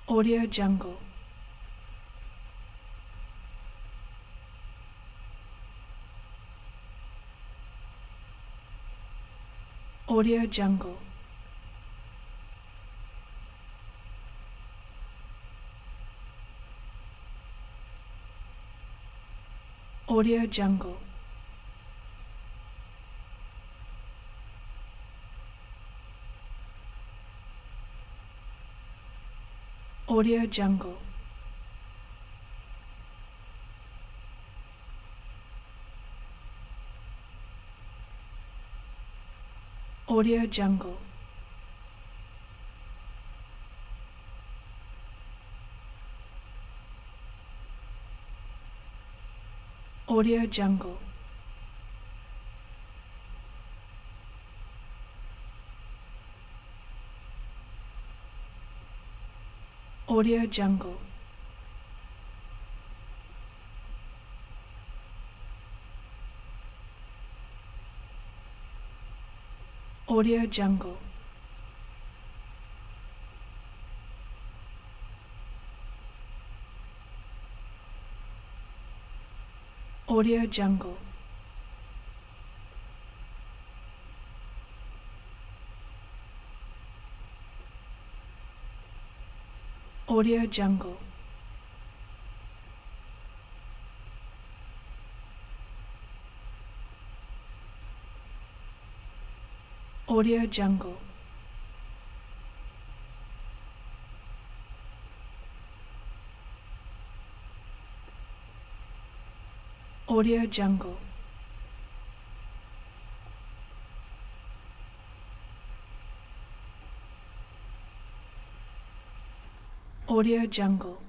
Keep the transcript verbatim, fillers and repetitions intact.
Audio Jungle. Audio Jungle. Audio Jungle. Audio Jungle. Audio Jungle. Audio Jungle. Audio Jungle. Audio Jungle. Audio Jungle. Audio Jungle. Audio Jungle. Audio Jungle. Audio Jungle.